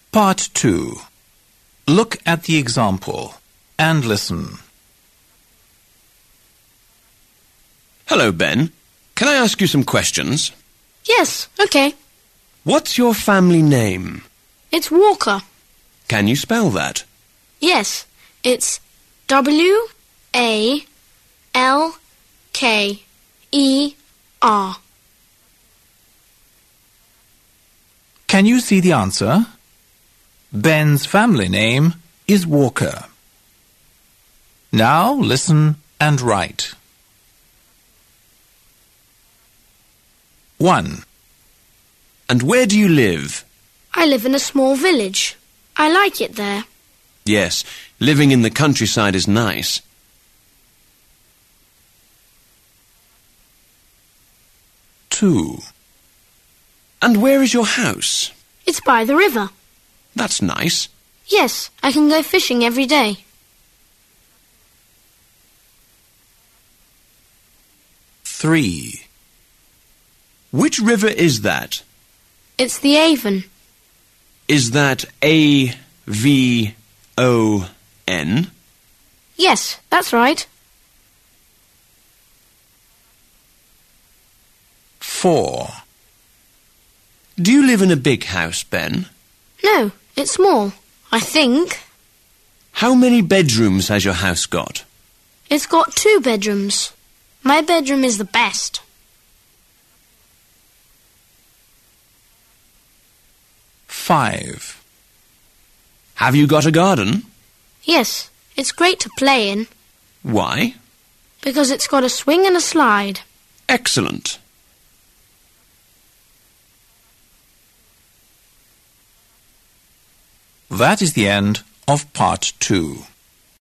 Part 2. Look at the example and listen. Hello, Ben. Can I ask you some questions? Yes, okay. What's your family name? It's Walker. Can you spell that? Yes, it's W-A-L-K-E-R. Can you see the answer? Ben's family name is Walker. Now listen and write. 1. And where do you live? I live in a small village. I like it there. Yes, living in the countryside is nice. 2. And where is your house? It's by the river. That's nice. Yes, I can go fishing every day. 3. Which river is that? It's the Avon. Is that A-V-O-N? Yes, that's right. 4. Do you live in a big house, Ben? No, it's small, I think. How many bedrooms has your house got? It's got 2 bedrooms. My bedroom is the best. 5. Have you got a garden? Yes, it's great to play in. Why? Because it's got a swing and a slide. Excellent. That is the end of Part 2.